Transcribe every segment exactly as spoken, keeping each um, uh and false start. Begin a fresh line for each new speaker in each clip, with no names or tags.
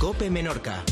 COPE Menorca.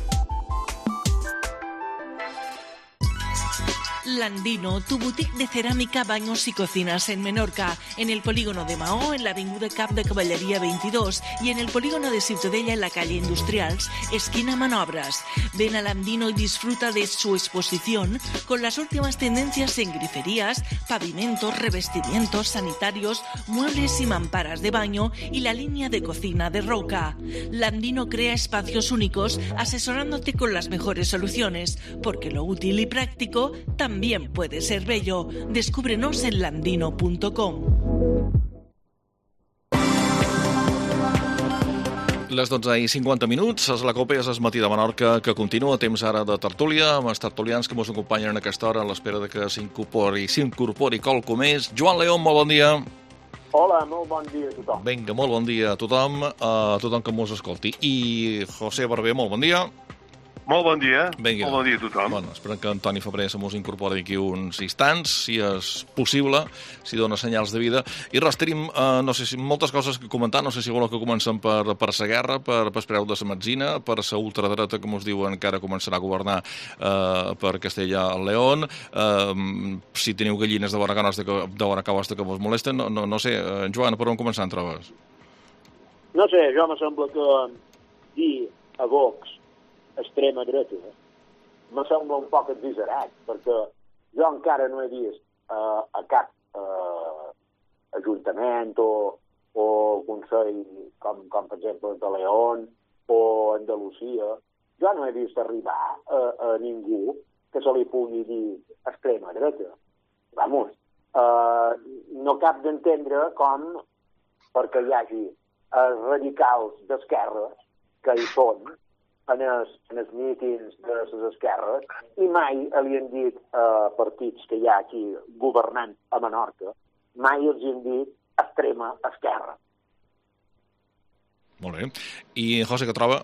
Landino, tu boutique de cerámica, baños y cocinas en Menorca, en el polígono de Maó, en la avenida Cap de Caballería veintidós y en el polígono de Ciutadella, en la calle Industrials, esquina Manobras. Ven a Landino y disfruta de su exposición con las últimas tendencias en griferías, pavimentos, revestimientos, sanitarios, muebles y mamparas de baño y la línea de cocina de Roca. Landino crea espacios únicos asesorándote con las mejores soluciones, porque lo útil y práctico también También puede ser bello. Descúbrenos en landino punto com.
Les dotze i cinquanta minuts, és la COPE, és el matí de Menorca, que continua temps ara de tertúlia, amb els tertulians que ens acompanyen en aquesta hora, a l'espera de que s'incorpori, s'incorpori qualcom més. Joan León, molt bon dia.
Hola, molt bon dia a tothom.
Vinga, molt bon dia a tothom, a tothom que ens escolti. I José Barber, molt bon dia.
Molt bon dia.
Vinga.
Molt bon dia a tothom.
Bueno, esperem que Antoni Febrer se mos incorpori d'aquí uns instants, si és possible, si dona senyals de vida. I res, tenim, eh, no sé si moltes coses que comentar, no sé si voleu que comencem per, per la guerra, per, per preu de la metzina, per la ultradreta, com us diuen, que ara començarà a governar eh, per Castella al León, eh, si teniu gallines de vora canes de, de vora cabosta que vos molesten, no, no, no sé, eh, Joan, per on començar en trobes?
No sé, jo me sembla que dir a Vox extrema dreta me sembla un poc exagerat, perquè jo encara no he vist uh, a cap uh, ajuntament o, o consell com, com per exemple de León o Andalusia, jo no he vist arribar a, a ningú que se li pugui dir extrema dreta. Vamos, uh, no cap d'entendre com perquè hi hagi uh, radicals d'esquerres que hi són en els, en els mítings de les esquerres, i mai li han dit a partits que hi ha aquí governant a Menorca, mai els han dit extrema esquerra.
Molt bé. I José, què troba?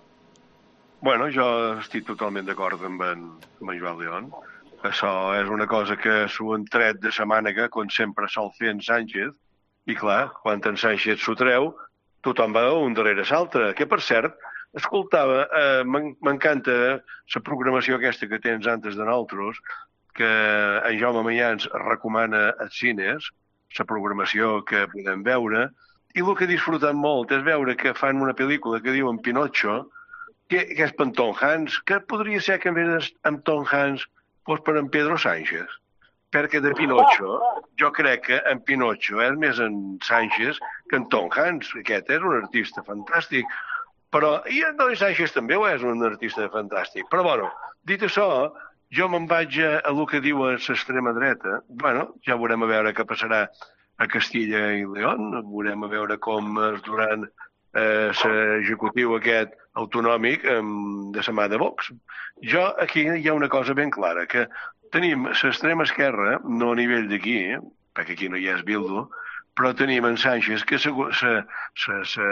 Bueno, jo estic totalment d'acord amb en, amb en Joan León. Això és una cosa que s'ho han tret de sa mànega, com sempre sol fer en Sánchez, i clar, quan en Sánchez s'ho treu, tothom va un darrere l'altre, que per cert, escoltava, eh, m'encanta la programació aquesta que tens antes de nosaltres, que en Jaume Mayans recomana als cines, la programació que podem veure, i el que he disfrutat molt és veure que fan una pel·lícula que diuen Pinocho, que, que és per en Tom Hanks, que podria ser que en vez amb Tom Hanks fos per en Pedro Sánchez. Perquè de Pinocho, jo crec que en Pinocho és més en Sánchez que en Tom Hanks. Aquest és un artista fantàstic. Però, i en Toni Sánchez també és un artista fantàstic. Però, bueno, dit això, jo me'n vaig a, a el que diu l'extrema dreta. Bueno, ja veurem a veure què passarà a Castilla i León, veurem a veure com es duran eh, l'executiu aquest autonòmic eh, de la mà de Vox. Jo, aquí hi ha una cosa ben clara, que tenim l'extrema esquerra, no a nivell d'aquí, eh, perquè aquí no hi ha Bildu, però tenim en Sánchez que se, se, se, se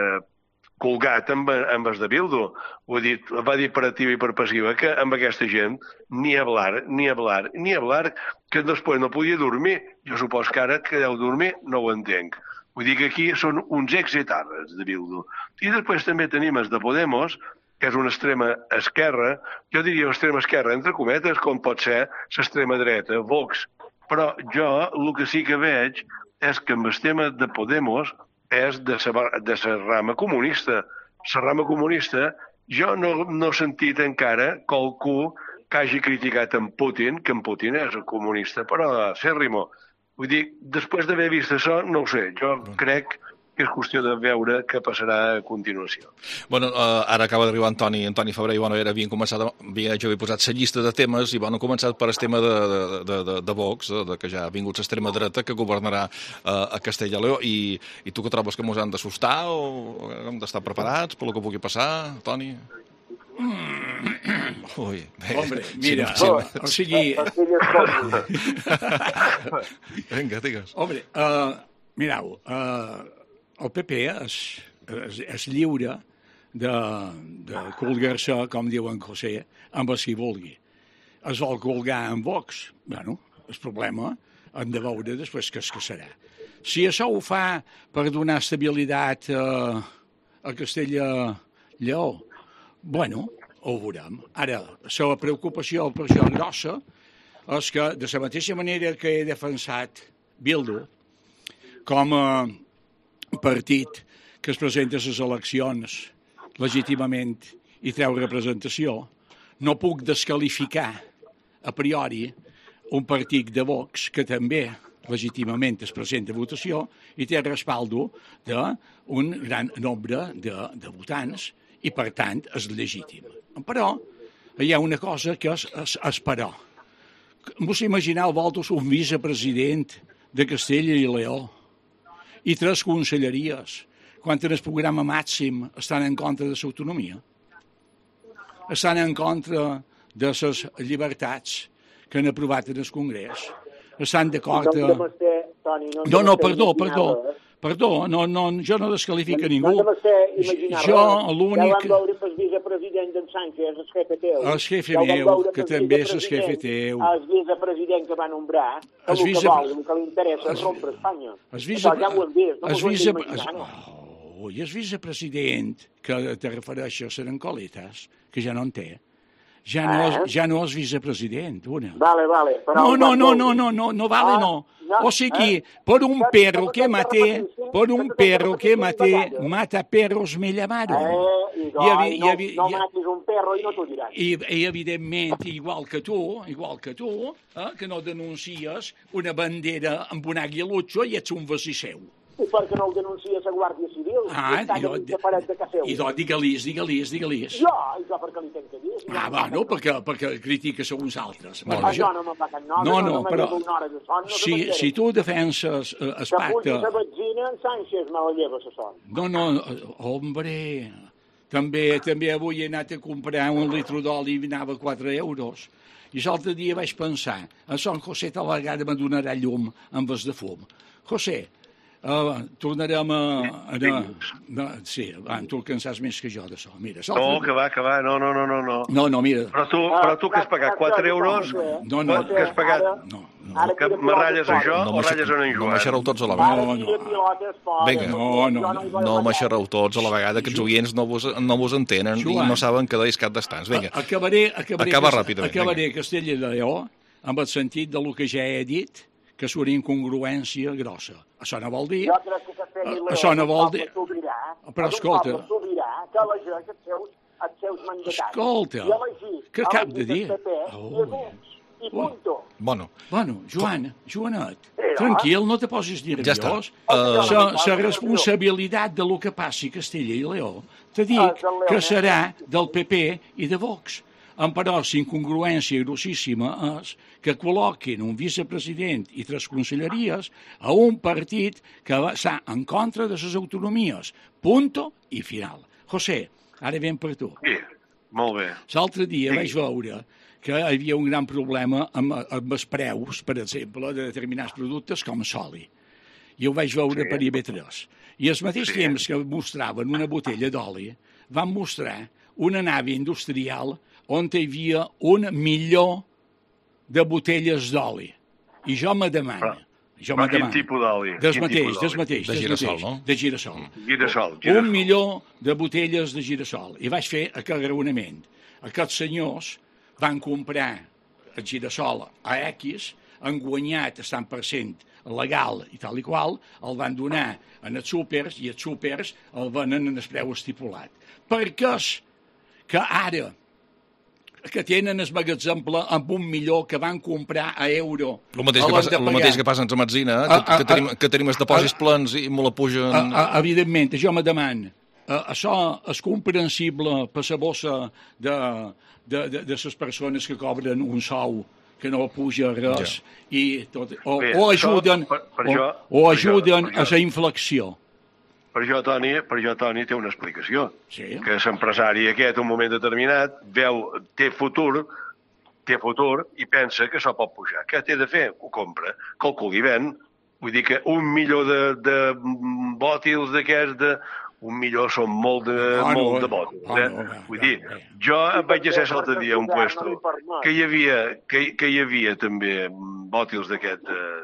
colgat amb, amb els de Bildu. Ho dit, va dir per activa i per passiva que amb aquesta gent ni hablar, ni hablar, ni hablar, que després no podia dormir. Jo supos que ara que deu dormir no ho entenc. Vull dir que aquí són uns exetarres de Bildu. I després també tenim els de Podemos, que és una extrema esquerra, jo diria extrema esquerra, entre cometes, com pot ser l'extrema dreta, Vox. Però jo el que sí que veig és que amb el tema de Podemos és de la rama comunista. La rama comunista, jo no, no he sentit encara qualcú que hagi criticat en Putin, que en Putin és el comunista, però acèrrimo. Vull dir, després d'haver vist això, no ho sé, jo crec que és qüestió de veure què passarà a continuació.
Bueno, uh, ara acaba d'arribar Antoni, Antoni Febrer, i bueno, era, havien començat, havia, jo havia posat la llista de temes, i bueno, han començat per el tema de, de, de, de, de Vox, de que ja ha vingut l'extrema dreta, que governarà uh, a Castella i Leó, i, i tu que trobes que mos han d'assustar, o hem d'estar preparats per lo que pugui passar, Toni? Ui, bé.
Hombre, mira,
sí,
oh,
sí,
o sigui...
Vinga, digues.
Hombre, uh, mireu, uh, el P P és, és, és lliure de, de colgar-se, com diu en José, amb el qui vulgui. Es vol colgar amb Vox, bueno, el problema hem de veure després què és que serà. Si això ho fa per donar estabilitat a, a Castella Lleó, Bueno, ho veurem. Ara, la preocupació per això grossa és que, de la mateixa manera que he defensat Bildu com a partit que es presenta a les eleccions legítimament i treu representació, no puc desqualificar a priori un partit de Vox que també legítimament es presenta a votació i té respaldo d'un gran nombre de, de votants i, per tant, és legítim. Però hi ha una cosa que és, és, és però. Vos imagineu vosaltres un vicepresident de Castella i Lleó i tres conselleries, quan en el programa màxim estan en contra de l'autonomia? Estan en contra de les llibertats que han aprovat en el Congrés? Estan d'acord... No, no, perdó, perdó. Perdó, no, no, jo no desqualifico ningú. Jo, l'únic...
Ja vam veure el vicepresident d'en Sánchez, el jefe teu.
El jefe meu, que també és el jefe teu.
El vicepresident que va nombrar, que el que vol, el que li interessa és rompre Espanya. Això ja ho hem vist, no m'ho hem d'imaginar.
Oh, i el vicepresident, que te refereixes a Rancolitas, que ja no en té, ja no, és, ja no és vicepresident, una.
Vale, vale.
No, no, no, no, no, no, no vale, no. O sigui, por un perro que maté, por un perro que maté, mata perros me llamaron.
Eh, i no, no matis un perro i no t'ho diràs.
I, I, evidentment, igual que tu, igual que tu, eh, que no denuncies una bandera amb un aguilutxo i ets un vecí seu.
I per què no el denuncia la Guàrdia Civil?
Ah, i do, i do, digue-lis, digue-lis, digue-lis.
Jo, i jo per què li tenc que dir?
Ah, bueno, perquè, perquè critiques a uns altres.
Bueno, això no me'n va cap nom,
no,
no,
no, però si, si tu defenses el pacte...
Que pugi la benzina, en Sánchez me la lleva la son.
No, no, hombre, també, també avui he anat a comprar un litro d'oli i anava a quatre euros. I l'altre dia vaig pensar, a Son José tal vegada me donarà llum en vez de fum. José, Uh, tornarem a... a, a, a sí, va, tu el cansàs més que jo d'això. Mira,
no, que va, que va, no, no, no, no.
No, no, mira.
Però tu, però tu que has pagat quatre euros,
no, no,
que has pagat...
No, no.
Que me ratlles a jo o ratlles a en Joan?
No m'aixereu tots a la vegada.
No, no. Vinga, no, no.
No m'aixereu tots a la vegada, que els oients no vos, no vos entenen i no saben que deis cap d'estants. Vinga,
acabaré, acabaré,
acaba ràpidament.
Acabaré Castella i Lleó amb el sentit del que ja he dit, que és una incongruència grossa. Això no vol dir...
Jo crec que Castella i Lleó...
Això no vol dir...
Però escolta... Que elegeix els seus, els seus mandataris.
Escolta, que cap de dia...
I punto.
Bueno.
Bueno, Joan, Joanet, tranquil, no te posis nerviós.
Ja està.
La responsabilitat de lo que passi a Castella i Lleó, te dic que serà del P P i de Vox. Però la incongruència grossíssima és que col·loquin un vicepresident i tres conselleries a un partit que està en contra de les autonomies. Punto i final. José, ara ven per tu.
Sí, molt bé.
L'altre dia sí. vaig veure que hi havia un gran problema amb, amb els preus, per exemple, de determinats productes com l'oli. I ho vaig veure sí. per I B tres. I al mateix sí. temps que mostraven una botella d'oli, van mostrar una nave industrial on hi havia un milió de botelles d'oli. I jo me demano... Jo
me demano. Quin tipus d'oli?
Des mateix, des mateix.
De girassol, no?
De girassol.
Girassol,
girassol. Un milió de botelles de girassol. I vaig fer aquell raonament. Aquests senyors van comprar el girassol a X, han guanyat el cent per cent legal i tal i qual, el van donar en els súpers i els súpers el venen en el preu estipulat. Per què és que ara que tenen el magatzem amb un milió que van comprar a euro...
El mateix, que passa, el mateix que passa en la metzina, eh? a, a, que, tenim, que tenim els depòsits a, plens i me la pugen...
A, a, evidentment, jo me demano, a, això és comprensible per la bossa de, de, de, de les persones que cobren un sou que no puja res, ja. i tot, o, Bé, o ajuden,
per, per
o,
jo,
o ajuden per a la inflexió.
Per això, Toni, per això, Toni, té una explicació.
Sí.
Que l'empresari aquest, en un moment determinat, veu, té futur, té futur i pensa que això pot pujar. Què té de fer? Ho compra. Calculi ven. Vull dir que un milió de, de bòtils d'aquests, de... un milió són molt de, ah, no, molt de bòtils. Eh? Ah, no, Vull dir, ja, ja. jo em vaig a ser l'altre dia un puesto que hi havia, que, que hi havia també bòtils d'aquest... Eh,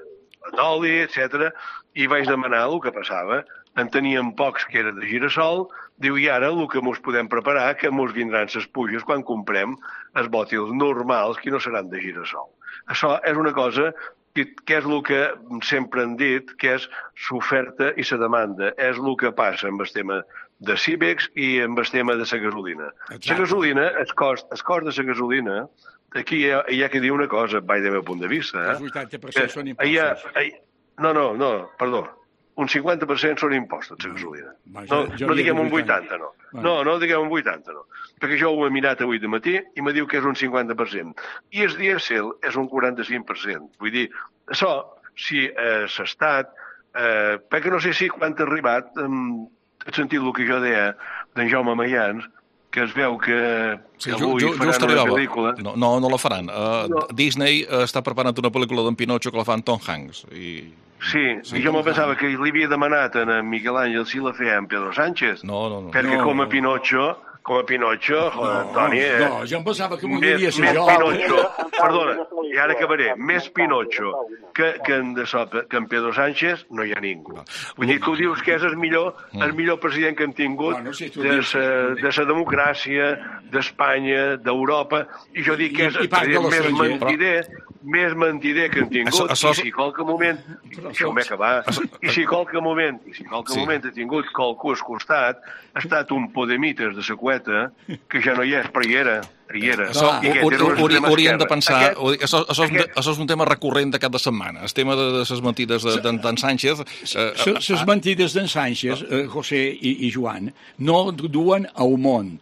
d'oli, etcètera, i vaig demanar el que passava. En teníem pocs que era de girassol, diu, i ara el que mos podem preparar, que mos vindran ses puges quan comprem els bòtils normals que no seran de girassol. Això és una cosa que, que és el que sempre han dit, que és l'oferta i la demanda. És el que passa amb el tema de Cibex i amb el tema de la gasolina. La gasolina, el cost, el cost de la gasolina, aquí hi ha, hi ha que dir una cosa, vaig del meu punt de vista. Eh?
El vuitanta per cent són impostos.
Ha, ha, no, no, no, perdó. Un cinquanta per cent són impostos, la gasolina. No, no diguem un vuitanta, no. No, no diguem un vuitanta, no. Perquè jo ho he mirat avui de matí i me diu que és un cinquanta per cent. I el dièsel és un quaranta-cinc per cent. Vull dir, això, si eh, s'estat, eh, perquè no sé si quan ha arribat, eh, he sentit el que jo deia d'en Jaume Mayans, que es veu que,
sí,
que avui
jo, jo,
faran una pel·lícula.
No, no, no la faran. Uh, no. Disney uh, està preparant una pel·lícula d'en Pinocho que la fan Tom Hanks. I...
Sí, sí, i jo me pensava que li havia demanat a en Miguel Àngel si la feia en Pedro Sánchez.
No, no, no.
Perquè
no,
com a
no.
Pinocho, com a Pinocho, joder,
no,
Toni... Eh?
No, jo em pensava que m'ho
més,
diries
més
jo.
Pinocho, perdona, i ara acabaré, més Pinocho que, que, en de so, que en Pedro Sánchez no hi ha ningú. No. Vull dir, tu dius que és el millor, el millor president que hem tingut
no, no sé,
de la democràcia, d'Espanya, d'Europa, i jo dic que és el president més mentider, més mentider que hem tingut, això, això... i si qualque moment, deixeu-me acabar, i si qualque moment, i si qualque sí. moment ha tingut qualcú al costat, ha estat un podemites de la cueta, que ja no hi és, però hi era, hi era.
Això,
I
ho, ho, ho, hauríem de pensar,
aquest,
això, això, és,
aquest...
això és un tema recurrent de cada setmana, el tema de les mentides d'en de, Sánchez.
Les eh, mentides d'en Sánchez, eh, José i, i Joan, no duen al món.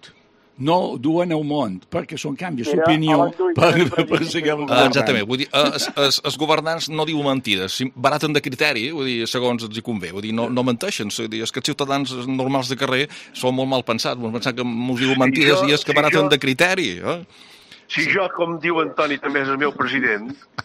No duen al món, perquè són canvis d'opinió per, per seguir el
uh, exactament, vull dir, els, els, els governants no diuen mentides, baraten de criteri, vull dir, segons els hi convé, vull dir, no, no menteixen, vull dir, és que els ciutadans normals de carrer són molt mal pensats, molt pensat que ens diuen mentides si jo, i és que si baraten jo... de criteri, eh?
Si jo, com diu en Toni, també és el meu president,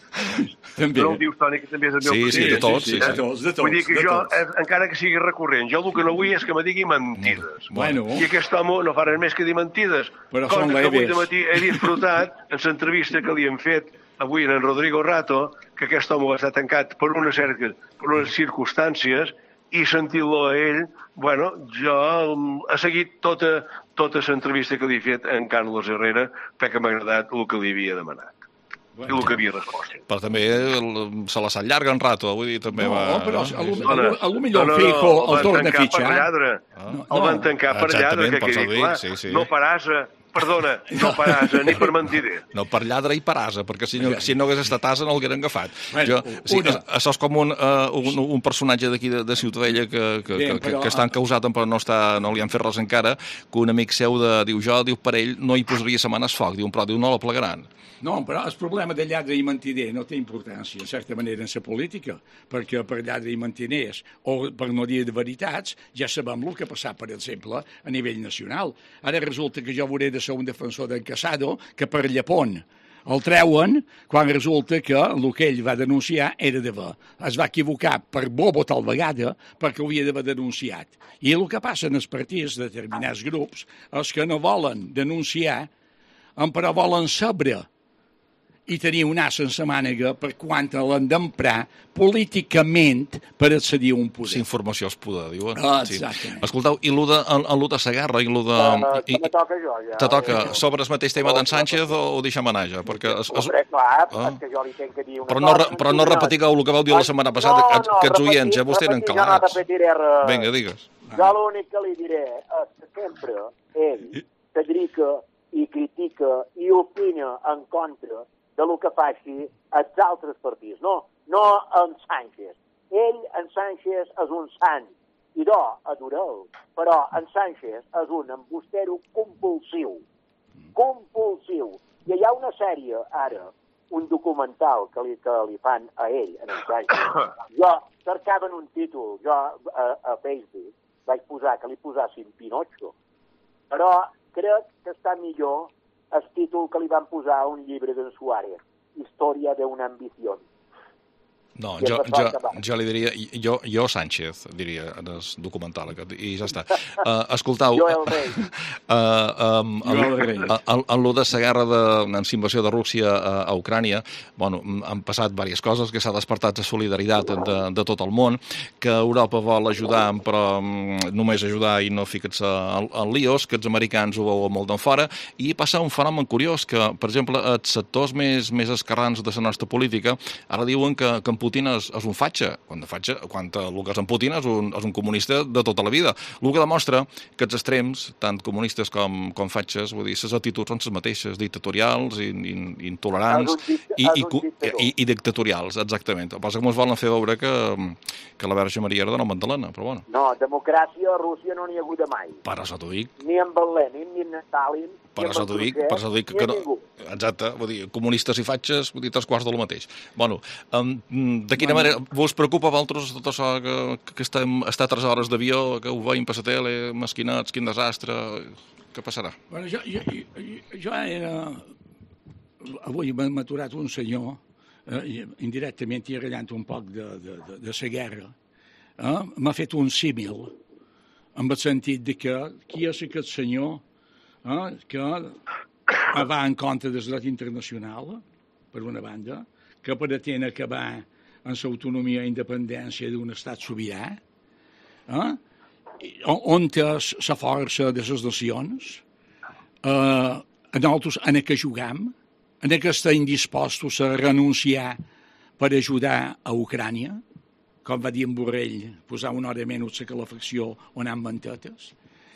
també. No el dius, Toni, que també és el meu
sí,
president.
Sí, de tots. Sí, sí,
eh?
de tots,
de tots.
Vull dir que jo, eh, encara que sigui recurrent, jo el que no vull és que me digui mentides.
Bueno.
I aquest home no fa res més que dir mentides.
Però
cosa
són
que avui
leves.
de matí he disfrutat en l'entrevista que li hem fet avui en Rodrigo Rato, que aquest home va estar tancat per unes, cerques, per unes circumstàncies, i sentir-lo a ell, bueno, jo he seguit tota, tota l'entrevista que li he fet en Carlos Herrera perquè m'ha agradat el que li havia demanat. Bueno, i el que havia respost.
Però també el, se la s'allarga en rato, vull dir, també
no,
va...
No, però a lo
no,
millor
no,
Feijóo
no,
el torna a fitxar.
Ah. No, el van tancar per lladre, que quedi clar. Sí, sí. No per asa, perdona, no per asa, ni per mentider.
No, per lladre i per asa, perquè si no, si no hagués estat asa no l'hagueren agafat.
Bueno,
jo, sí, això és com un, uh, un, un personatge d'aquí de, de Ciutadella que, que, Bien, que, però, que està encausat però no, està, no li han fet res encara, que un amic seu de, diu jo, diu per ell no hi posaria setmanes foc, diu, però diu no la plegaran.
No, però el problema de lladre i mentider no té importància, en certa manera, en la política, perquè per lladre i mentiners, o per no dir de veritats, ja sabem el que ha passat, per exemple, a nivell nacional. Ara resulta que jo hauré de ser un defensor d'en Casado, que per Llepón el treuen, quan resulta que el que ell va denunciar era d'haver. Es va equivocar per bobo tal vegada, perquè ho havia d'haver denunciat. I el que passa en els partits de determinats grups és que no volen denunciar, però volen saber i tenir un as en sa mànega per quan l'han d'emprar políticament per accedir a un poder.
Sí, informació és poder, diuen.
Ah, exactament.
Sí. Escoltau, i l'U de, el de Segarra, i l'U de...
Uh, i, me toca jo, ja.
Te toca sobre el mateix tema d'en Sánchez o ho deixem anar ja? Perquè es, es...
Hombre, clar, ah. és que jo li tenc que dir una
però no,
cosa.
Però no repetigueu el que vau dir la setmana passada, no, no, que els oients ja vos tenen calats.
Jo no repetiré res.
Vinga, digues.
Jo l'únic que li diré és que sempre ell s'adrica i critica i opina en contra de lo que faci els altres partits, no, no en Sánchez. Ell, en Sánchez, és un sant, i jo adoreu, però en Sánchez és un embustero compulsiu, compulsiu. I hi ha una sèrie, ara, un documental que li, que li fan a ell, en Sánchez. Jo cercava en un títol, jo a, a Facebook vaig posar que li posassin Pinocho, però crec que està millor el títol que li van posar a un llibre d'en Suárez, Història d'una ambició.
No, jo, jo, jo li diria, jo, jo Sánchez, diria, en el documental aquest, i ja està. Uh, escoltau...
Jo el rei.
Uh, um, en, en, en, en lo de la guerra de la invasió de Rússia a, a Ucrània, bueno, han passat diverses coses, que s'ha despertat la solidaritat de, de tot el món, que Europa vol ajudar, però um, només ajudar i no ficar-se en, en líos, que els americans ho veuen molt d'en fora, i passa un fenomen curiós, que, per exemple, els sectors més, més esquerrans de la nostra política ara diuen que, que en Putin és, és un fatxa, quan, de fatxa, quan el que és en Putin és un, és un comunista de tota la vida. El que demostra que els extrems, tant comunistes com, com fatxes, vull dir, les actituds són les mateixes, dictatorials, i, i, intolerants i, i, i, i dictatorials, exactament. El que passa que ens volen fer veure que, que la Verge Maria era de Nova Magdalena, però bueno.
No, democràcia a Rússia no n'hi ha hagut mai.
Per això t'ho dic.
Ni amb el Lenin, ni amb Stalin,
per això t'ho dic, per això t'ho dic que no... Exacte, vull dir, comunistes i fatxes, vull dir, tres quarts del mateix. Bueno, um, de quina manera vos preocupa a vosaltres tot això que, que estem, està tres hores d'avió, que ho veiem per la tele, mesquinats, quin desastre, què passarà?
Bueno, jo, jo, jo, jo era... Avui m'ha aturat un senyor, eh, indirectament i rellant un poc de, de, de, de la guerra, eh, m'ha fet un símil, en el sentit de que qui és aquest senyor eh, que va en contra del dret internacional, per una banda, que pretén acabar en l'autonomia i independència d'un estat sobirà, eh? on té la força de les nacions, eh, nosaltres en què juguem, en què estem dispostos a renunciar per ajudar a Ucrània, com va dir en Borrell, posar una hora menys la calefacció on han ventetes,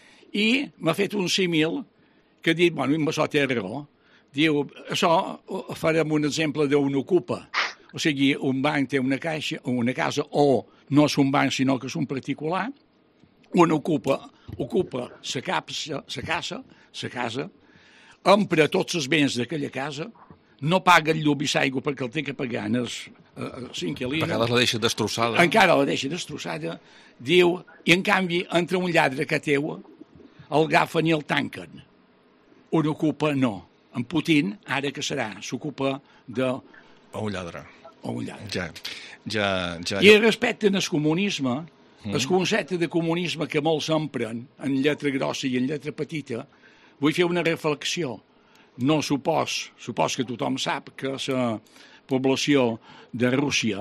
i m'ha fet un símil que ha dit, bueno, amb això té raó, diu, això farem un exemple d'un ocupa, o sigui, un banc té una caixa, una casa, o no és un banc, sinó que és un particular, un ocupa, ocupa la casa, la casa, la casa, empra tots els béns d'aquella casa, no paga el llum i l'aigua perquè el té que pagar en els uh, cinc inquilins.
A vegades la deixa destrossada.
Encara la deixa destrossada. Diu, i en canvi, entre un lladre que teu, el agafen i el tanquen. Un ocupa no. En Putin, ara que serà, s'ocupa de...
O un lladre.
O un lladre.
Ja, ja, ja.
I respecte al comunisme, mm. el concepte de comunisme que molts empren en lletra grossa i en lletra petita, vull fer una reflexió. No supos, supos que tothom sap que la població de Rússia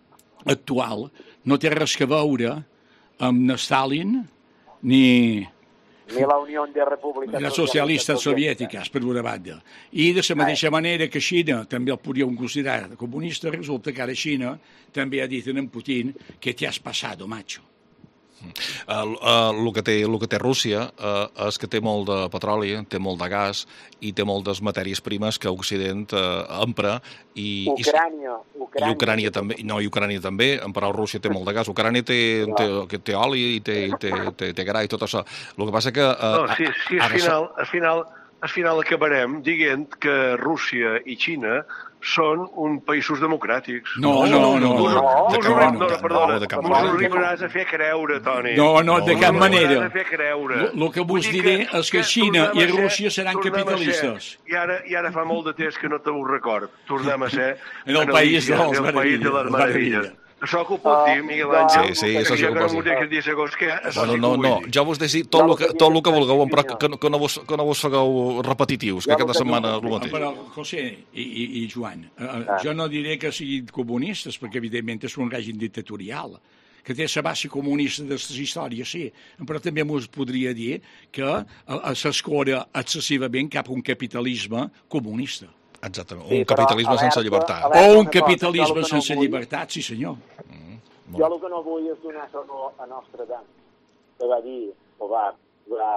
actual no té res a veure amb Stalin ni...
ni la Unió de Repúbliques
les socialistes soviètiques, per una banda. I de la mateixa manera que Xina també el podríem considerar comunista, resulta que ara Xina també ha dit en Putin que t'hi has passat, macho.
El, uh, el, que té, el que té Rússia uh, és que té molt de petroli, té molt de gas i té moltes matèries primes que Occident uh, empra i,
Ucrània,
i,
Ucrània,
i Ucrània també, no, i Ucrània també, però Rússia té molt de gas. Ucrània té, té, té, té oli i té, té, té, té gra i tot això. El que passa que... Uh,
no, sí, sí, al final, al final, al final acabarem dient que Rússia i Xina són un països democràtics.
No, no, no.
No,
no,
perdona, m'ho arribaràs a fer creure, Toni.
No, no, de cap manera.
A fer creure.
El que vos diré és que Xina i Rússia seran capitalistes.
I ara, I ara fa molt de temps que no te ho record. Tornem a ser
en el país de les meravelles.
Això que ho pot dir, Miguel Àngel.
Sí, sí, això sí que ho pot
dir.
Bueno, no, no, jo vos dic tot el que, tot el que vulgueu, però que, que, no vos, que no vos fagueu repetitius, que aquesta setmana és el mateix.
Però, José i, i, i Joan, eh, jo no diré que siguin comunistes, perquè evidentment és un règim dictatorial, que té la base comunista de les històries, sí, però també m'ho podria dir que s'escora excessivament cap a un capitalisme comunista.
Exactament, un sí, capitalisme alerta, sense llibertat.
O un capitalisme cosa, sense no llibertat, sí senyor.
Mm, jo el que no vull és donar raó a Nostradamus, que va dir, o va, va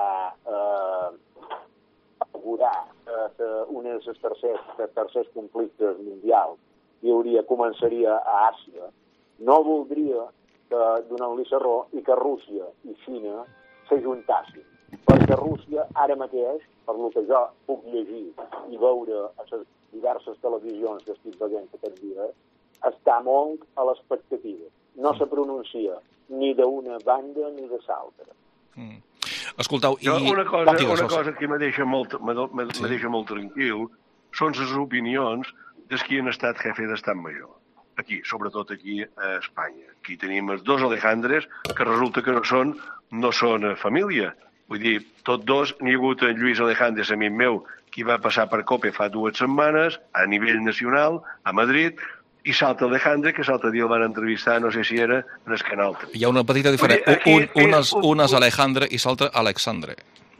eh, augurar que un dels tercers, dels tercers conflictes mundials hi hauria, començaria a Àsia. No voldria que donar-li la raó i que Rússia i Xina s'ajuntassin, perquè Rússia ara mateix, per lo que jo puc llegir i veure a les diverses televisions que estic veient aquests dies, està molt a l'expectativa. No se pronuncia ni d'una banda ni de l'altra.
Mm. Escoltau, i...
Jo, una cosa, una cosa que me deixa molt, me, me, sí. me deixa molt tranquil són les opinions dels qui han estat jefe d'estat major. aquí, sobretot aquí a Espanya. Aquí tenim els dos Alejandres que resulta que no són, no són família. Vull dir, tots dos, n'hi ha hagut en Lluís Alejandre, amic meu, qui va passar per COPE fa dues setmanes, a nivell nacional, a Madrid, i l'altre Alejandre, que l'altre dia el van entrevistar, no sé si era en el Canal tres.
Hi ha una petita diferència. Un, un, és, un és Alejandre i l'altre Alexandre.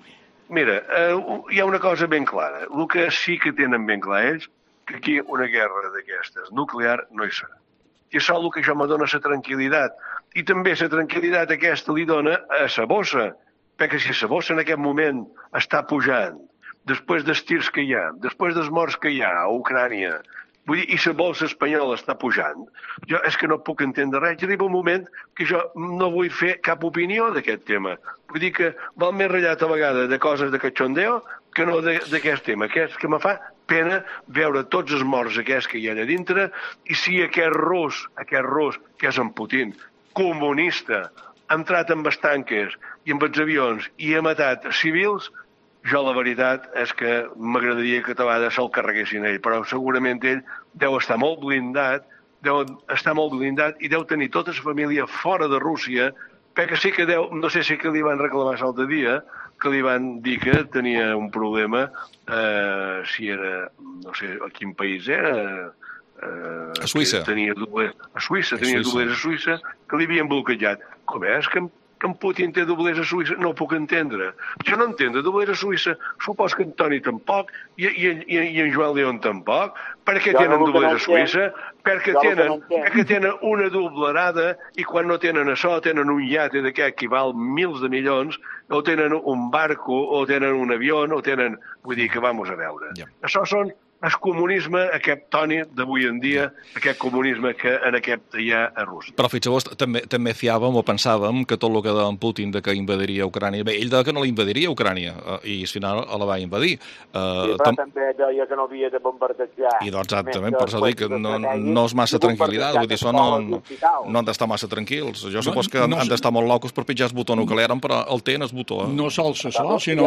Mira, eh, hi ha una cosa ben clara. El que sí que tenen ben clar ells, que aquí una guerra d'aquestes nuclear no hi serà. I això és el que jo me dona la tranquil·litat. I també la tranquil·litat aquesta li dona a la bossa, perquè si la bossa en aquest moment està pujant, després dels tirs que hi ha, després dels morts que hi ha a Ucrània, vull dir, i la bolsa espanyola està pujant, jo és que no puc entendre res. Arriba un moment que jo no vull fer cap opinió d'aquest tema. Vull dir que val més ratllat a vegades de coses de cachondeo que no d'aquest tema, que és que me fa pena veure tots els morts aquests que hi ha a dintre, i si aquest rus, aquest rus, que és en Putin, comunista, ha entrat amb els tanques i amb els avions i ha matat civils, jo la veritat és que m'agradaria que a vegades se'l carreguessin ell, però segurament ell deu estar molt blindat, deu estar molt blindat i deu tenir tota la família fora de Rússia, perquè sí que deu, no sé si que li van reclamar l'altre dia, que li van dir que tenia un problema, eh, si era, no sé a quin país era, eh,
a Suïssa.
Tenia doblers, a Suïssa, tenia a doblers a Suïssa, que li havien bloquejat. Com és que que en Putin té doblers a Suïssa, no ho puc entendre. Jo no entendo, doblers a Suïssa, supos que en Toni tampoc, i, i, i, i en Joan León tampoc. Per què tenen doblers a Suïssa? Perquè tenen, perquè tenen una doblerada i quan no tenen això, tenen un iate d'aquest que val mils de milions, o tenen un barco, o tenen un avió, o tenen... Vull dir que vamos a veure. Yeah. Això són el comunisme, aquest Toni d'avui en dia, aquest comunisme que en aquest hi ha a Rússia.
Però fixeu-vos, també, també fiàvem o pensàvem que tot el que deia en Putin de que invadiria Ucrània... Bé, ell deia que no la invadiria Ucrània, i al final la va invadir.
Uh, sí, però tam... també deia que no havia de bombardejar.
I doncs exactament, per això dic que no, no és massa tranquil·litat, vull dir, això no, no, no han d'estar massa tranquils. Jo supos que no, no, han d'estar molt locos per pitjar el botó nuclear, però el tenen el botó. Eh? No
sols això, sinó...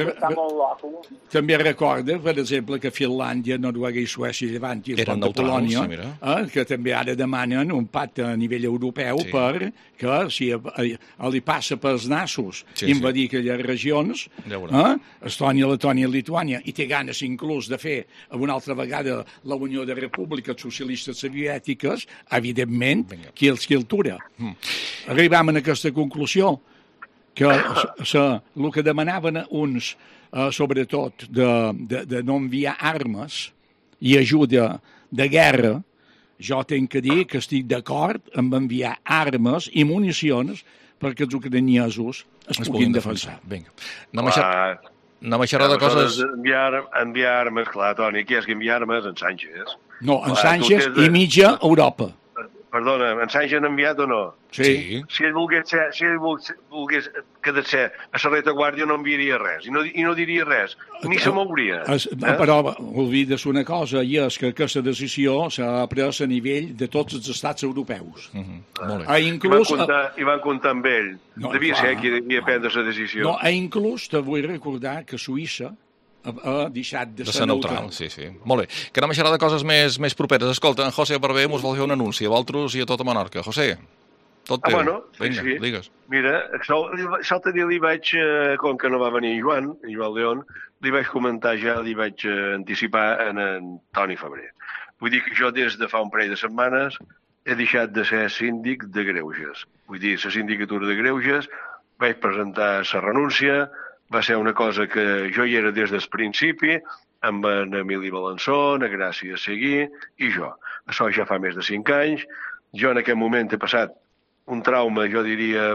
També recorda, per exemple, que Finlàndia, Noruega i Suècia, Llevant i el Pont de Polònia, sí, eh, que també ara demanen un pacte a nivell europeu sí. per que si li passa pels nassos sí, invadir sí. aquelles regions, eh, Estònia, Letònia i Lituània, i té ganes inclús de fer una altra vegada la Unió de Repúbliques Socialistes Soviètiques, evidentment, Vinga. qui els quiltura. Mm. Arribam a aquesta conclusió que el que demanaven uns Uh, sobretot de, de, de no enviar armes i ajuda de guerra, jo tinc que dir que estic d'acord amb enviar armes i municions perquè els ucraniesos es, es puguin defensar.
Vinga. No m'ha no xerrat de coses...
Enviar, enviar armes, clar, Toni, qui és que envia armes? En Sánchez.
No, en clar, Sánchez i mitja Europa.
Perdona, en Sánchez han enviat o no?
Sí.
Si ell volgués, ser, si ell volgués quedar ser a la retaguardia no enviaria res, i no, i no diria res, ni se mouria.
Eh? No, però oblides una cosa, i és que aquesta decisió s'ha pres a nivell de tots els estats europeus. Uh -huh.
ah. Ah, inclús, I, van comptar, I van comptar amb ell. No, devia clar. ser qui devia prendre la decisió.
No, i inclús te vull recordar que Suïssa ha deixat de,
de
ser neutral.
neutral. Sí, sí. Molt bé. Que anem a xerrar de coses més, més properes. Escolta, en José Barber mos vol fer un anunci a vosaltres i a tota Menorca. José, tot teu.
Ah, bueno,
Vinga,
sí.
digues.
Mira, l'altre dia li vaig, com que no va venir en Joan, en Joan León, li vaig comentar ja, li vaig anticipar en, en Toni Febrer. Vull dir que jo des de fa un parell de setmanes he deixat de ser síndic de Greuges. Vull dir, la sindicatura de Greuges, vaig presentar la renúncia, va ser una cosa que jo hi era des del principi, amb en Emili Balançó, na Gràcia Seguí i jo. Això ja fa més de cinc anys. Jo en aquest moment he passat un trauma, jo diria,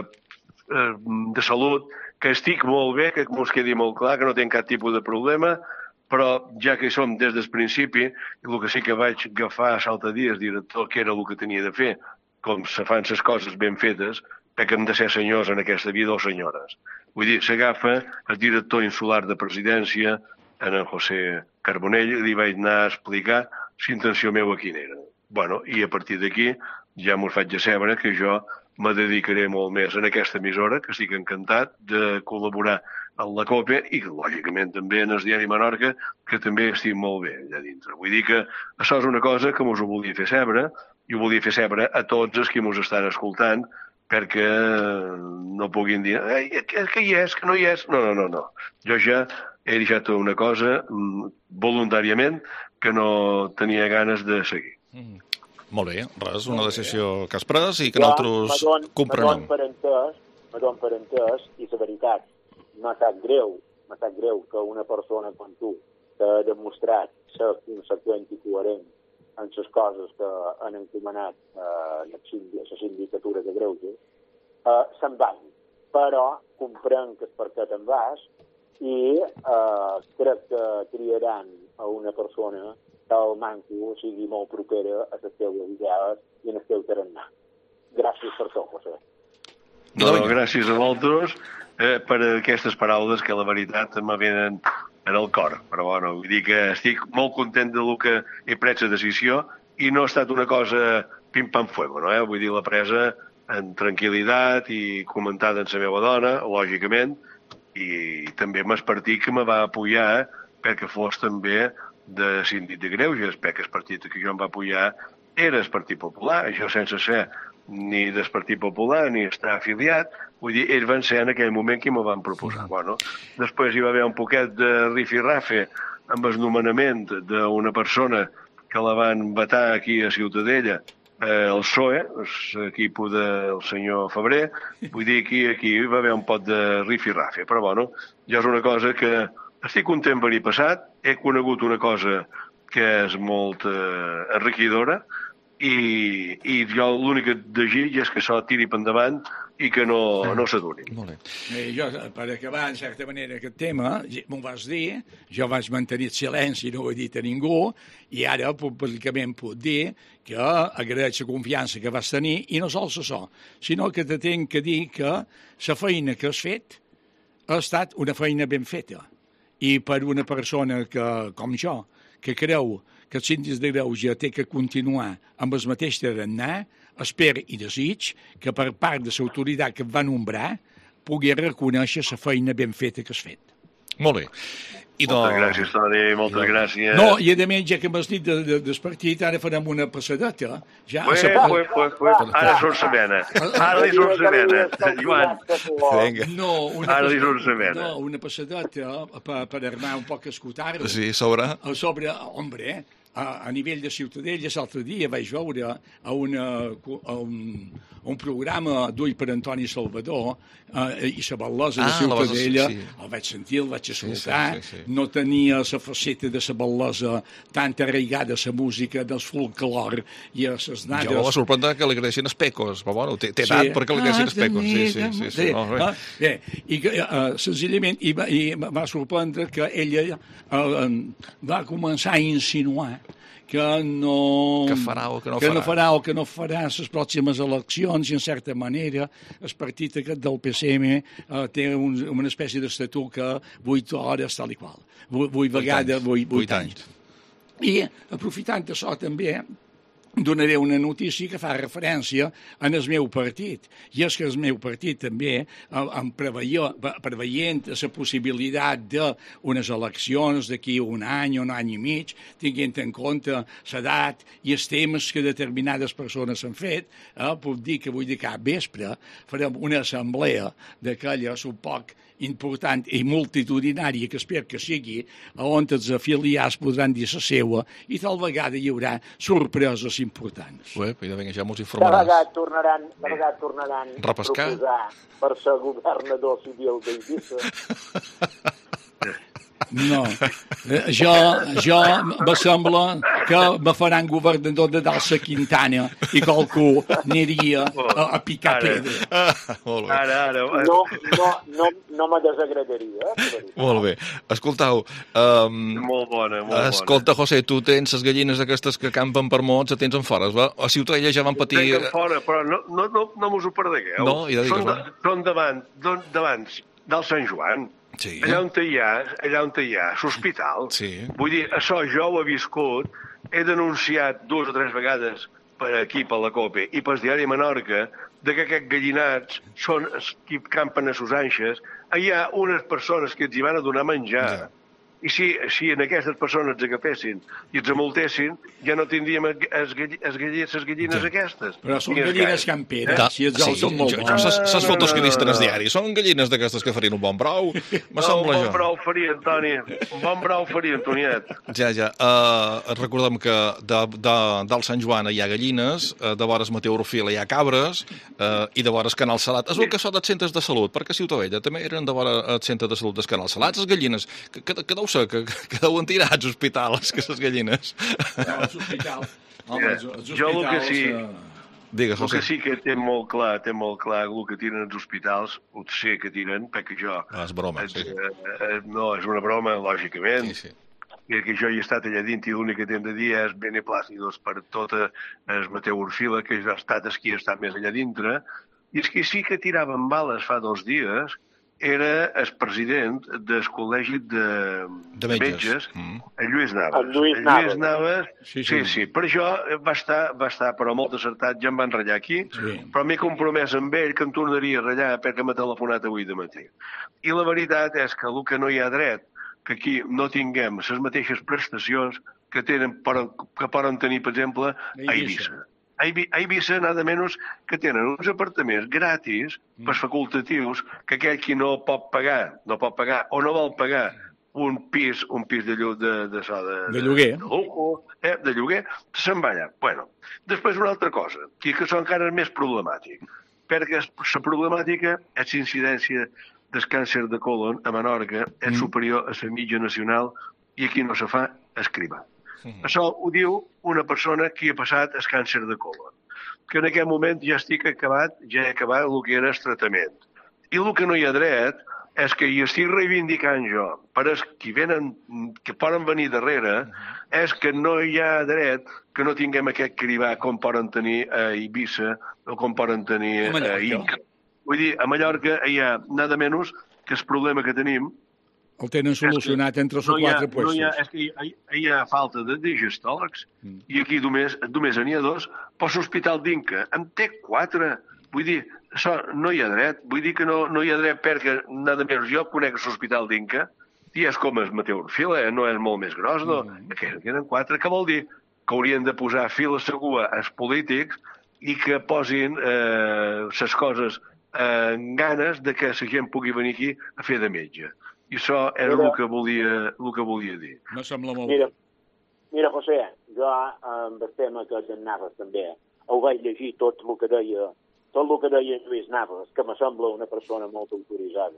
de salut, que estic molt bé, que m'ho quedi molt clar, que no tinc cap tipus de problema, però ja que hi som des del principi, el que sí que vaig agafar l'altre dia és director, que era el que tenia de fer, com se fan les coses ben fetes, perquè hem de ser senyors en aquesta vida o senyores. Vull dir, s'agafa el director insular de presidència, en en José Carbonell, i li vaig anar a explicar la intenció meva quina era. Bueno, i a partir d'aquí ja m'ho faig a saber que jo me dedicaré molt més en aquesta emissora, que estic encantat de col·laborar en la COPE i, lògicament, també en el diari Menorca, que també estic molt bé allà dintre. Vull dir que això és una cosa que mos ho volia fer saber, i ho volia fer saber a tots els que ens estan escoltant, perquè no puguin dir Ei, que, que hi és, que no hi és. No, no, no, no. Jo ja he deixat una cosa voluntàriament que no tenia ganes de seguir.
Mm. Molt bé, res, una decisió que has pres i que nosaltres comprenem.
Me dono per entès, i la veritat, m'ha sap greu, m'ha sap greu que una persona com tu t'ha demostrat ser conseqüent i coherent en les coses que han encomanat eh, la sindicatura de Greuges, eh, se'n van. Però comprenc que és per què te'n vas i eh, crec que triaran a una persona que el manco sigui molt propera a les teves idees i en el teu tarannà. Gràcies per tot, José.
No, no, gràcies a vosaltres eh, per aquestes paraules que la veritat me venen en el cor, però bueno, vull dir que estic molt content del que he pres la decisió i no ha estat una cosa pim-pam-fuego, no? Eh? Vull dir, la presa en tranquil·litat i comentada amb la meva dona, lògicament, i també amb el partit que me va apoyar perquè fos també de síndic de Greuges, perquè el partit que jo em va apoyar era el Partit Popular, això sense ser ni del Partit Popular ni estar afiliat, vull dir, ells van ser en aquell moment que m'ho van proposar. Bueno, després hi va haver un poquet de rifirrafe amb el nomenament d'una persona que la van vetar aquí a Ciutadella, eh, el P S O E, l'equip del senyor Febrer, vull dir, aquí, aquí hi va haver un pot de rifirrafe, però bueno, ja és una cosa que estic content per hi passat, he conegut una cosa que és molt eh, enriquidora, i, i jo l'únic que desig és que això tiri per endavant i que no, no s'aduri.
Molt bé. Eh, jo, per acabar, en certa manera, aquest tema, m'ho vas dir, jo vaig mantenir silenci, no ho he dit a ningú, i ara públicament puc dir que agraeix la confiança que vas tenir, i no sols això, sinó que te tinc que dir que la feina que has fet ha estat una feina ben feta. I per una persona que, com jo, que creu que el síndic de Greuges té que continuar amb el mateix tarannà, espero i desig que per part de l'autoritat que et va nombrar pugui reconèixer la feina ben feta que has fet.
Molt bé. I
moltes
no...
gràcies, Toni, moltes no. gràcies.
No, i a més, ja que m'has dit de, de, del partit, ara farem una passadeta. Ja,
pues,
sa...
pues, pues, pues. Ara surt la mena. Ara li surt la mena. Joan.
No, una
ara li surt la mena.
No, una passadeta per, per armar un poc escoltar-lo.
Sí, sobre...
Sobre, hombre, a, a nivell de Ciutadella, l'altre dia vaig veure a, una, a, un, a un programa duit per Antoni Salvador eh, i la bellesa ah, de Ciutadella, sí. El vaig sentir, el vaig escoltar, sí, sí, sí, sí. No tenia la faceta de la bellesa tan arraigada a la música del folclore i a les nades.
Jo m'ho va sorprendre que li agradeixin els pecos, però bueno, té edat sí. perquè li agradeixin els pecos. Sí, sí, sí. sí, sí. No,
bé. Bé, i que, uh, senzillament, i va, i va sorprendre que ella uh, va començar a insinuar que no,
que farà o que no
que
farà.
no farà o que no farà les pròximes eleccions i, en certa manera, el partit aquest del P S M eh, té un, una espècie d'estatut que vuit hores tal i qual. Vuit vegades, vuit, vuit anys. I, aprofitant això també, donaré una notícia que fa referència en el meu partit. I és que el meu partit també, en preveient la possibilitat d'unes eleccions d'aquí un any, un any i mig, tinguent en compte l'edat i els temes que determinades persones han fet, eh, puc dir que vull dir que a vespre farem una assemblea d'aquelles un poc important i multitudinària que espero que sigui, on els afiliats podran dir la seua i tal vegada hi haurà sorpreses importants.
Ué, ja, vinga, ja mos
De
informaràs.
vegades tornaran, de vegades tornaran a
Repescar.
proposar per ser governador civil d'Eivissa.
No, eh, jo, jo me sembla que me faran governador de dalt la Quintana i qualcú aniria a, a picar
Ara.
pedra.
Ah, molt bé.
Ara, ara.
No, no, no, no me desagradaria. Eh?
Molt bé. Escoltau, um,
Molt bona, molt bona.
escolta, José, tu tens les gallines aquestes que campen per mots, a tens en fora, va? A Ciutadella ja van patir...
Tenc fora, però no, no, no, no mos ho perdegueu.
No, ja digues,
són,
va.
de, són davant, don, davant del Sant Joan.
Sí.
Allà on hi ha, allà on hi ha, l'hospital.
Sí.
Vull dir, això jo ho he viscut, he denunciat dues o tres vegades per aquí, per la COPE, i pel diari Menorca, de que aquests gallinats són els que campen a sus anxes. Hi ha unes persones que els hi van a donar menjar,
Ja.
I si, si en aquestes persones ens agafessin i ens amoltessin, ja no tindríem les gallines
ja.
aquestes.
Però són gallines camperes,
Da,
si els ous
sí,
són molt
jo- jo
bons.
Ses ses fotos que he vist en el
no, no.
diari són gallines d'aquestes que farien un bon brou. Me
No, un
sembla
bon
jo.
brou faria, Antoni. Un bon brou faria, Antoniet.
Ja, ja. Uh, recordem que de, de, del Sant Joan hi ha gallines, uh, de vores Mateu Orfila hi ha cabres, uh, i de vores Canal Salat. Es veu que són dels centres de salut, perquè a Ciutadella també eren de vora el centre de salut del Canal Salat. Les gallines, que, que, que deu ser, que, que deuen tirar als hospitals, que les gallines.
No, els hospitals. Home, els, els
Jo el que
hospitals...
sí-
eh,
Digues,
El que
José.
sí que té molt clar, té molt clar el que tiren els hospitals, ho sé que tiren, perquè jo...
Ah, és broma,
eh,
sí.
eh, no, és una broma, lògicament.
Sí, sí.
I que jo hi he estat allà dins i l'únic que t'hem de dir és beneplàcidos per tota el Mateu Orfila, que jo he estat aquí, he estat més allà dintre, i és que sí que tiraven bales fa dos dies, era el president del col·legi de,
De metges.
mm. en Lluís Navas.
En Lluís
En
Navas.
Navas,
Sí,
sí,
sí.
sí, sí. Per això va estar, va estar però molt acertat, ja em van ratllar aquí,
Sí.
però m'he compromès amb ell que em tornaria a ratllar perquè m'ha telefonat avui de matí. I la veritat és que el que no hi ha dret, que aquí no tinguem les mateixes prestacions que tenen per, que poden tenir, per exemple, a Eivissa. A Eivi- a Eivissa, nada menys, que tenen uns apartaments gratis per facultatius que aquell qui no pot pagar, no pot pagar o no vol pagar un pis, un pis de, llu- de, de, de, de,
De lloguer.
de, lujo, eh, de lloguer, se'n va allà. Bueno, després una altra cosa, que, que són encara més problemàtic, perquè la problemàtica és l'incidència del càncer de colon a Menorca és
Mm.
superior a la mitja nacional i aquí no se fa escrivar. Això ho diu una persona que ha passat el càncer de colon, que en aquest moment ja estic acabat, ja he acabat el que era el tractament. I el que no hi ha dret és que hi estic reivindicant jo, per els que venen, que poden venir darrere, és que no hi ha dret que no tinguem aquest cribar com poden tenir a Eivissa o com poden tenir
A Mallorca.
a Inca. Vull dir, a Mallorca hi ha nada menys que el problema que tenim
El tenen solucionat en tres o
no hi ha,
quatre
no hi ha,
puestos.
és que hi ha, hi ha falta de digestòlegs
Mm.
i aquí només, només n'hi ha dos, però l'Hospital d'Inca en té quatre. Vull dir, això no hi ha dret. Vull dir que no, no hi ha dret perquè, nada més, jo conec l'Hospital d'Inca i és com el Mateu Orfila, eh? No és molt més gros, no?
Mm.
Que en queden quatre. Què vol dir? Que haurien de posar fil a segur als polítics i que posin eh, les coses eh, en ganes de que la gent pugui venir aquí a fer de metge. I això era
Mira.
el que volia, el que volia dir.
Me sembla molt
Mira,
bé.
mira, José, jo amb el tema que en Navas també ho vaig llegir tot el que deia tot el que deia Lluís Navas, que me sembla una persona molt autoritzada.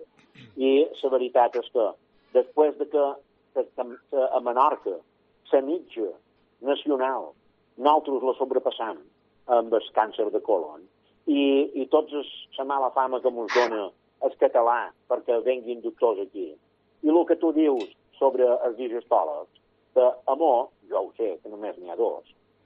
I la veritat és que després de que, que, que a Menorca la mitja nacional nosaltres la sobrepassam amb el càncer de colon i, i tots la mala fama que ens dona el català perquè venguin doctors aquí. I el que tu dius sobre els digestòlegs, que amor, jo ho sé, que només n'hi ha dos,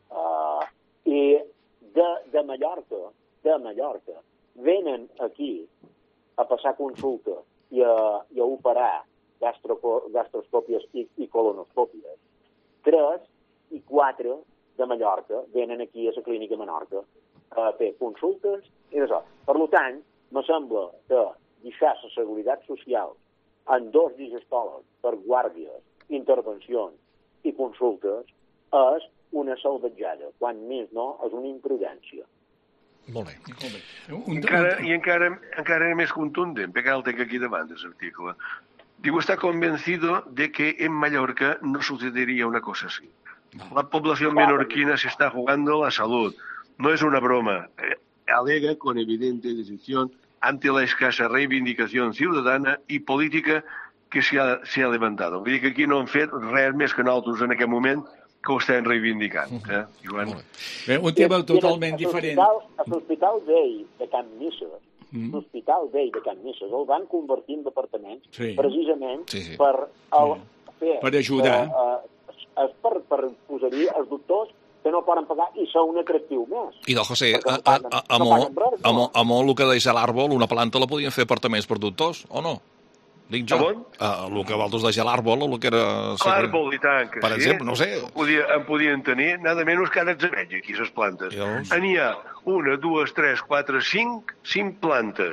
uh, i de, de Mallorca, de Mallorca, venen aquí a passar consulta i a, i a operar gastro, gastroscòpies i, i colonoscòpies. Tres i quatre de Mallorca venen aquí a la clínica Menorca a fer consultes i d'això. Per tant, me sembla que deixar la seguretat social en dos digestòlegs per guàrdies, intervencions i consultes és una salvatjada, quan més no és una imprudència.
Molt bé.
Un,
Encara,
un,
I encara, encara era més contundent, perquè el tenc aquí davant, l'article. Digo, está convencido de que en Mallorca no sucedería una cosa así. La población menorquina se está jugando la salud. No es una broma. Eh, alega con evidente decisión ante la escasa reivindicación ciudadana y política que se ha, se ha levantado. Vull dir que aquí no han fet res més que nosaltres en aquest moment que ho estem reivindicant. Eh? I bueno,
bé, un tema
I- i
totalment
a
diferent.
l'hospital- A l'Hospital vell de Can Misses,
Mm.
l'Hospital vell de Can Misses, el van convertir en departament
Sí.
precisament
Sí, sí.
per, el, fer,
Per ajudar.
Eh, eh, per, per posar-hi els doctors que no poden pagar i són un atractiu més.
I no, José,
Perquè
a,
no
a,
paguen-
a, a,
no
mo,
paguen res,
a,
no?
mo, a mo, el que deixa l'àrbol, una planta la podien fer apartaments per doctors, o no? Dic jo.
A on?
Uh, el que vosaltres deixar l'àrbol, el que era...
l'àrbol i tant que
Per
sí.
exemple, no sé.
En, podia, en podien tenir, nada menys que ara veig aquí, les plantes.
Llavors?
N'hi ha una, dues, tres, quatre, cinc, cinc plantes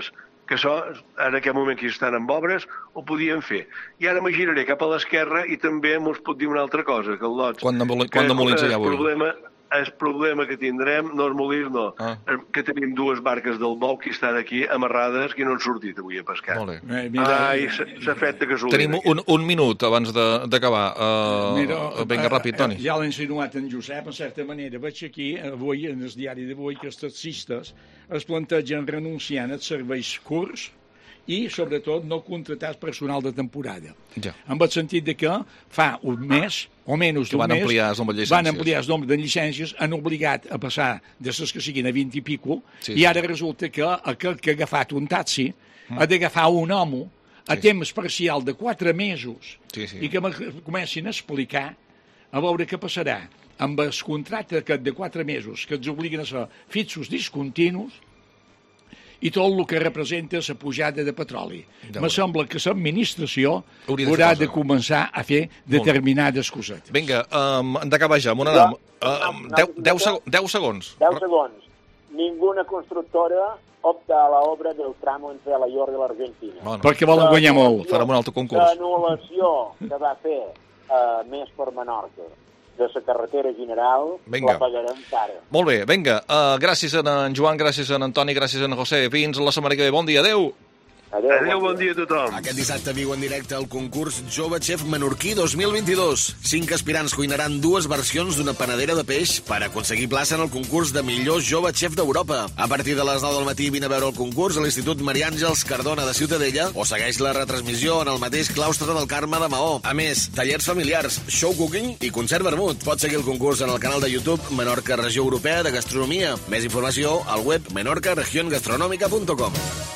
que això, en aquest moment que estan en obres, ho podien fer. I ara me giraré cap a l'esquerra i també mos pot dir una altra cosa, que el Lots...
Quan de, quan de Molins hi ha avui?
Problema, el problema que tindrem no és Molins, no, ah. que tenim dues barques del Bou que estan aquí amarrades que no han sortit avui a pescar.
Molt bé.
Eh, mira,
Ai, s'ha fet de casualitat.
Tenim un, un minut abans d'acabar. Uh, mira, vinga, ràpid, Toni.
Ja l'ha insinuat en Josep, en certa manera. Veig aquí, avui, en el diari d'avui, que els taxistes es plantegen renunciant als serveis curts i, sobretot, no contratar personal de temporada. Ja. En el sentit de que fa un mes, o menys d'un mes,
van ampliar el nombre de llicències.
Van ampliar el nombre de llicències, han obligat a passar de les que siguin a vint i pico, sí, i ara sí. resulta que aquell que ha agafat un taxi mm. ha d'agafar un home a sí. temps parcial de quatre mesos
sí, sí.
i que comencin a explicar a veure què passarà amb el contracte aquest de quatre mesos que ens obliguen a ser fixos discontinus i tot el que representa la pujada de petroli. Me sembla que l'administració haurà de, de començar a fer determinades cosetes.
Vinga, um, hem d'acabar ja, Monadam. Um, deu segons.
deu segons. Ninguna constructora opta a l'obra del tramo entre la Llorda i l'Argentina.
Bueno, perquè volen guanyar molt.
Farem un altre concurs.
L'anul·lació que va fer uh, Més per Menorca de la carretera general,
venga.
La pagarem cara.
Molt bé, vinga. Uh, gràcies a en Joan, gràcies a en Antoni, gràcies a en José. Fins la setmana que ve. Bon dia, adeu.
Adéu, Adéu bon, bon dia a tothom.
Aquest dissabte viu en directe el concurs Jove Chef Menorquí dos mil vint-i-dos. Cinc aspirants cuinaran dues versions d'una panadera de peix per aconseguir plaça en el concurs de millor jove chef d'Europa. A partir de les nou del matí vine a veure el concurs a l'Institut Maria Àngels Cardona de Ciutadella o segueix la retransmissió en el mateix claustre del Carme de Maó. A més, tallers familiars, show cooking i concert vermut. Pots seguir el concurs en el canal de YouTube Menorca Regió Europea de Gastronomia. Més informació al web menorca región gastronómica punto com.